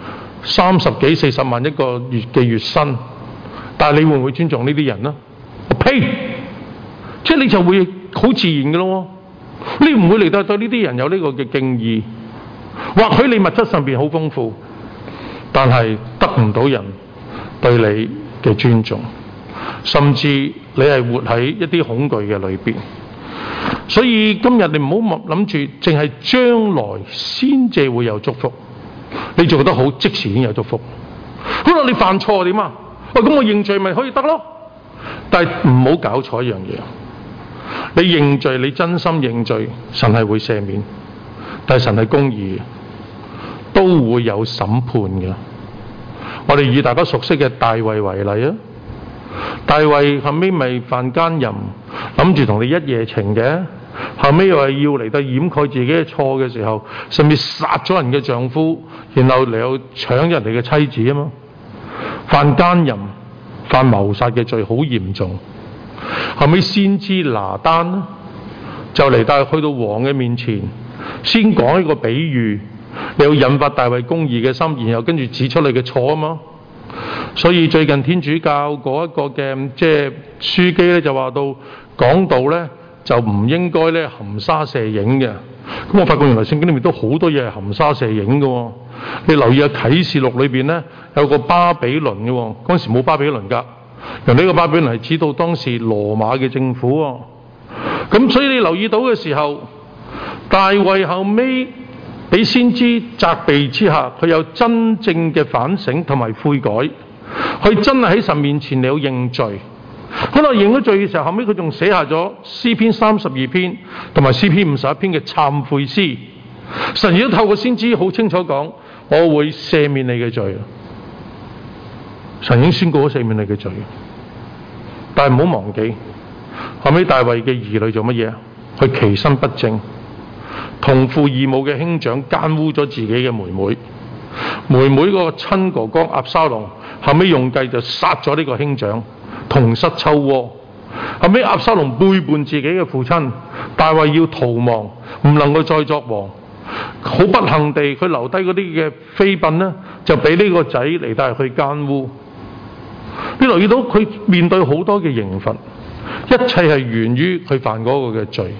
，30幾40萬一個月嘅月薪，但係你會唔會尊重呢啲人呢？呸！即係你就會好自然嘅咯。你唔會嚟到對呢啲人有呢個嘅敬意。或許你物質上邊好豐富，但係得唔到人對你嘅尊重，甚至你係活喺一啲恐懼嘅裏邊。所以今日你唔好諗住淨係將來先至會有祝福，你做得好即時已經有祝福。好啦，你犯錯點啊？咁我認罪咪可以得咯？但係唔好搞錯一樣嘢，你認罪，你真心認罪，神係會赦免。但係神係公義，都會有審判嘅。我哋以大家熟悉嘅大衛為例啊，大衛後尾咪犯奸淫，諗住同你一夜情嘅，後尾又係要嚟到掩蓋自己嘅錯嘅時候，甚至殺咗人嘅丈夫，然後嚟到搶人哋嘅妻子啊嘛，犯奸淫、犯謀殺嘅罪好嚴重。後尾先知拿單就嚟到去到王嘅面前，先講一個比喻，你要引發大衛公義嘅心，然後跟住指出你嘅錯啊嘛。所以最近天主教嗰一個嘅即係書記咧就話到講道咧就唔應該咧含沙射影嘅。咁我發覺原來聖經裏面都好多嘢係含沙射影嘅。你留意下啟示錄裏邊咧有個巴比倫嘅，嗰陣時冇巴比倫㗎。人呢個巴比倫係指到當時羅馬嘅政府喎。咁所以你留意到嘅時候，大衛後尾俾先知責備之下，佢有真正嘅反省同埋悔改，佢真係喺神面前嚟到認罪。好啦，認咗罪嘅時候，後尾佢仲寫下咗詩篇32篇同埋詩篇51篇嘅懺悔詩。神亦都透過先知好清楚講，我會赦免你嘅罪。神已經宣告咗赦免你嘅罪，但係唔好忘記，後尾大衛嘅兒女做乜嘢？佢其身不正，同父異母嘅兄長奸污咗自己嘅妹妹，妹妹個親哥哥押沙龍後尾用計就殺咗呢個兄長，同室秋窩。後尾押沙龍背叛自己嘅父親，大衛要逃亡，唔能夠再作王。好不幸地，佢留低嗰啲嘅妃嬪呢，就俾呢個仔嚟帶去奸污。你留意到佢面對好多嘅刑罰，一切係源於佢犯嗰個嘅罪。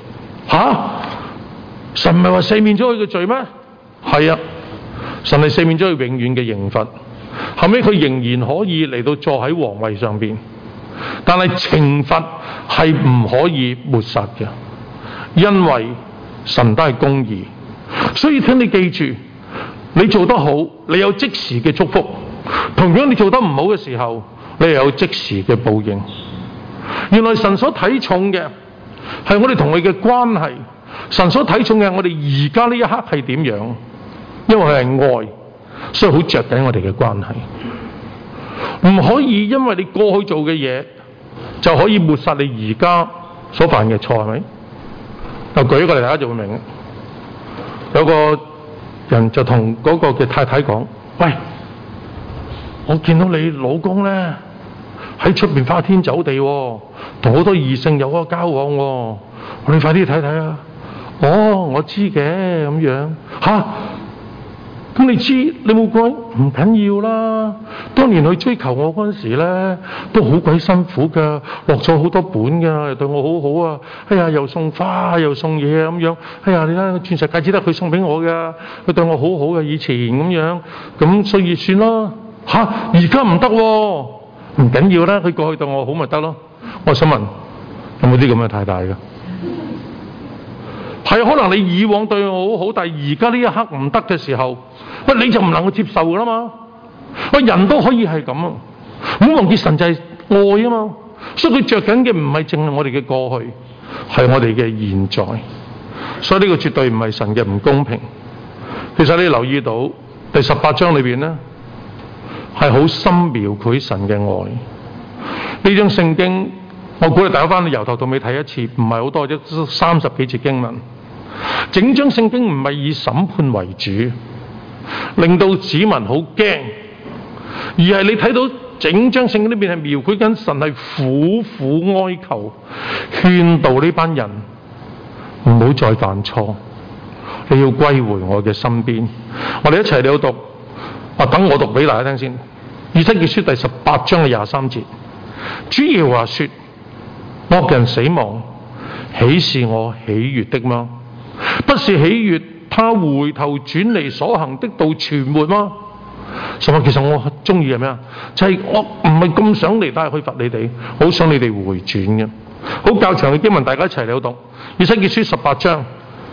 神唔係話赦免咗佢嘅罪咩？係啊，神係赦免咗佢永遠嘅刑罰。後尾佢仍然可以嚟到坐喺皇位上邊，但係懲罰係唔可以抹殺嘅，因為神都係公義。所以請你記住，你做得好，你有即時嘅祝福；同樣你做得唔好嘅時候，你又有即時嘅報應。原來神所睇重嘅係我哋同佢嘅關係，神所睇重嘅係我哋而家呢一刻係點樣，因為佢係愛，所以好着緊我哋嘅關係。唔可以因為你過去做嘅嘢就可以抹殺你而家所犯嘅錯，係咪？又舉一個例，大家就會明。有個人就同嗰個嘅太太講：喂，我見到你老公咧喺出邊花天酒地喎，同好多異性有嗰個交往喎，你快啲睇睇啊！哦，我知嘅咁樣嚇。咁你知你冇講唔緊要啦。當年去追求我嗰陣時咧，都好鬼辛苦㗎，落咗好多本㗎，又對我好好啊。哎呀，又送花又送嘢啊咁樣。哎呀，你睇鑽石戒指得佢送俾我㗎，佢對我好好嘅以前咁樣。咁所以算啦嚇，而家唔得喎，唔緊要啦。佢過去對我好咪得咯。我想問有冇啲咁嘅太太㗎？係可能你以往對我好好，但係而家呢一刻唔得嘅時候，喂，你就唔能夠接受㗎啦嘛。喂，人都可以係咁啊，唔好忘記神就係愛啊嘛。所以佢着緊嘅唔係淨係我哋嘅過去，係我哋嘅現在。所以呢個絕對唔係神嘅唔公平。其實你留意到第18章裏邊咧，係好深描繪神嘅愛。呢張聖經我鼓勵大家翻去由頭到尾睇一次，唔係好多啫，30幾節經文。整張聖經唔係以審判為主，令到子民好驚，而係你睇到整張聖經呢邊係描繪緊神係苦苦哀求，勸導呢班人唔好再犯錯，你要歸回我嘅身邊。我哋一齊嚟讀，等我讀俾大家聽先。以西結書第18章嘅23節，主耶和華說：惡人死亡，豈是我喜悅的嗎？不是喜悅他回頭轉離所行的道存活嗎？其實我中意係咩啊？就係我唔係咁想嚟帶去罰你哋，好想你哋回轉嘅。好較長嘅經文，大家一齊嚟讀。以西結書18章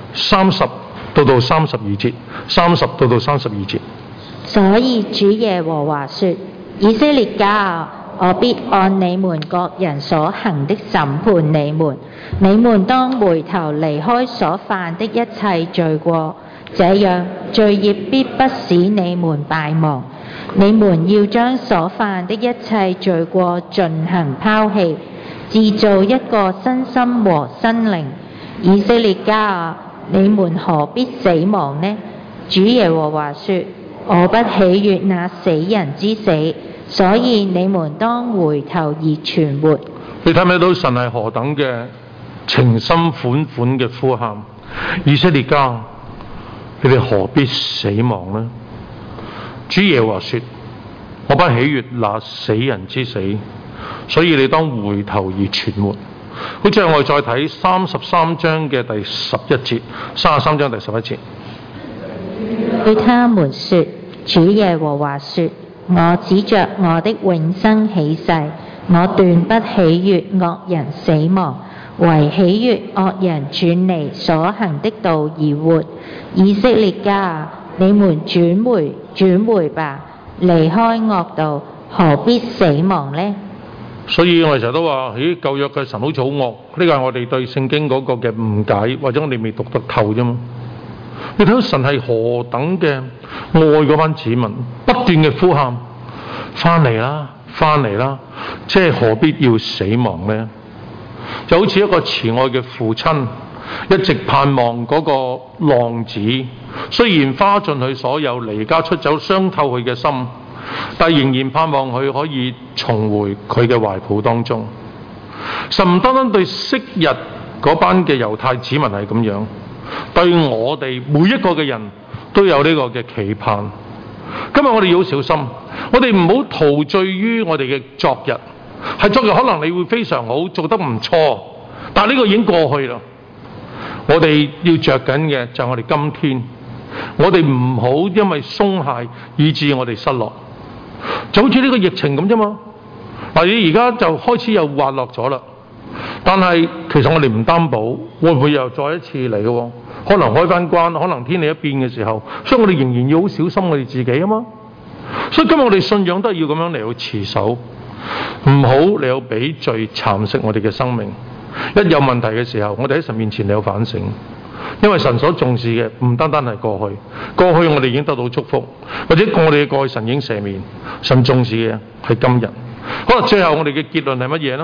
30到32節，30到32節。 所以主耶和華說：以色列家啊，我必按你們各人所行的審判你們。你們當回頭離開所犯的一切罪過，這樣罪孽必不使你們敗亡。你們要將所犯的一切罪過盡行拋棄，自造一個新心和新靈。以色列家啊，你們何必死亡呢？主耶和華說：我不喜悅那死人之死，所以你們當回頭而存活。 你睇唔睇到神係何等嘅情深款款嘅呼喊？以色列家，你哋何必死亡呢？主耶和華說：我不喜悅那死人之死，所以你當回頭而存活。好似我哋再睇33章嘅第11節，33章第11節。 對他們說：主耶和華說，我指着我的永生起誓，我斷不喜悅惡人死亡，惟喜悅惡人轉離所行的道而活。以色列家啊，你們轉回吧，離開惡道，何必死亡呢？ 所以我哋成日都話：咦，舊約嘅神好似好惡，呢個係我哋對聖經嗰個嘅誤解，或者我哋未讀得透啫嘛。你睇到神係何等嘅愛嗰班子民，不斷嘅呼喊：翻嚟啦，翻嚟啦！即係何必要死亡呢？就好似一個慈愛嘅父親，一直盼望嗰個浪子，雖然花盡佢所有，離家出走，傷透佢嘅心，但仍然盼望佢可以重回佢嘅懷抱當中。神唔單單對昔日嗰班嘅猶太子民係咁樣，對我哋每一個嘅人都有呢個嘅期盼。今日我哋要小心，我哋唔好陶醉於我哋嘅昨日。係昨日可能你會非常好，做得唔錯，但係呢個已經過去啦。我哋要着緊嘅就係我哋今天，我哋唔好因為鬆懈以致我哋失落。就好似呢個疫情咁啫嘛。嗱，你而家就開始又滑落咗啦，但係其實我哋唔擔保會唔會又再一次嚟嘅，可能開翻關，可能天氣一變嘅時候，所以我哋仍然要好小心我哋自己啊嘛。所以今日我哋信仰都係要咁樣嚟去持守，唔好嚟到俾罪蠶食我哋嘅生命。一有問題嘅時候，我哋喺神面前嚟到反省，因為神所重視嘅唔單單係過去，過去我哋已經得到祝福，或者我哋嘅過去神已經赦免，神重視嘅係今日。好啦，最後我哋嘅結論係乜嘢呢？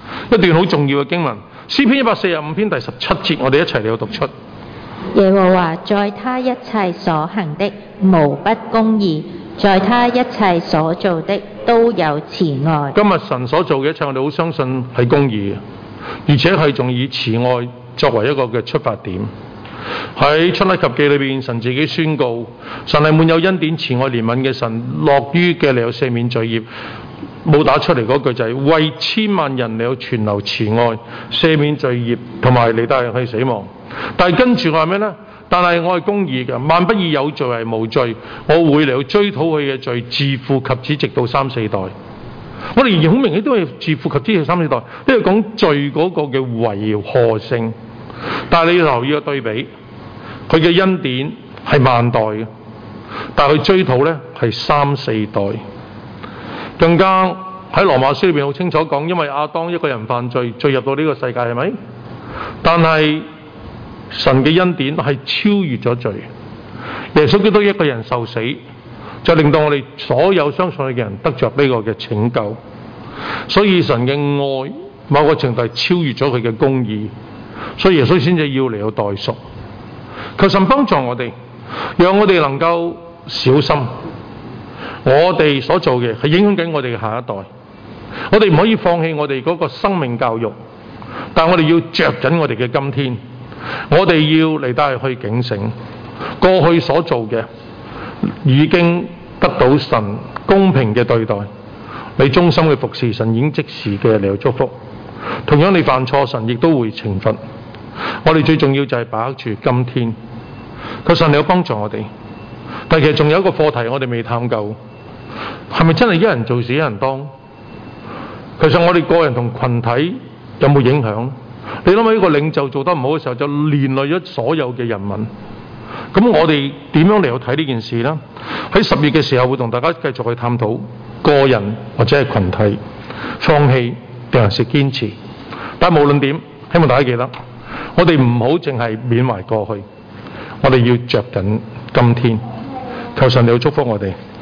一段好重要嘅經文，詩篇145篇第17節，我哋一齊嚟到讀出。 耶和華在他一切所行的無不公義，在他一切所做的都有慈愛。 今日神所做嘅一切，我哋好相信係公義嘅，而且係仲以慈愛作為一個嘅出發點。喺出埃及記裏邊，神自己宣告，神係滿有恩典、慈愛、憐憫嘅神，樂於嘅嚟有赦免罪孽。冇打出嚟嗰句就係為千萬人嚟有存留慈愛、赦免罪孽，同埋嚟帶人去死亡。但係跟住我話咩呢？但係我係公義嘅，萬不以有罪為無罪，我會嚟到追討佢嘅罪，自父及子直到3、4代。我哋仍然好明顯都係自父及子直到3、4代，因為講罪嗰個嘅為何性。但係你要留意個對比，佢嘅恩典係萬代嘅，但係佢追討呢係3、4代。更加喺羅馬書裏邊好清楚講，因為亞當一個人犯罪，進入到呢個世界係咪？但係神嘅恩典係超越咗罪，耶穌基督一個人受死，就令到我哋所有相信佢嘅人得着呢個嘅拯救。所以神嘅愛某個程度係超越咗佢嘅公義，所以耶穌先至要嚟到代贖。求神幫助我哋，讓我哋能夠小心。我哋所做嘅係影響緊我哋嘅下一代，我哋唔可以放棄我哋嗰個生命教育，但係我哋要着緊我哋嘅今天，我哋要嚟帶去警醒，過去所做嘅已經得到神公平嘅對待，你忠心嘅服侍神已經即時嘅嚟祝福，同樣你犯錯神亦都會懲罰。我哋最重要就係把握住今天，求神你有幫助我哋。但其實仲有一個課題我哋未探究，係咪真係一人做事一人當？其實我哋個人同群體有冇影響？你諗下呢個領袖做得唔好嘅時候，就連累咗所有嘅人民。咁我哋點樣嚟去睇呢件事呢？喺10月嘅時候會同大家繼續去探討個人或者係群體放棄定還是堅持。但無論點，希望大家記得，我哋唔好淨係緬懷過去，我哋要着緊今天。求神你要祝福我哋。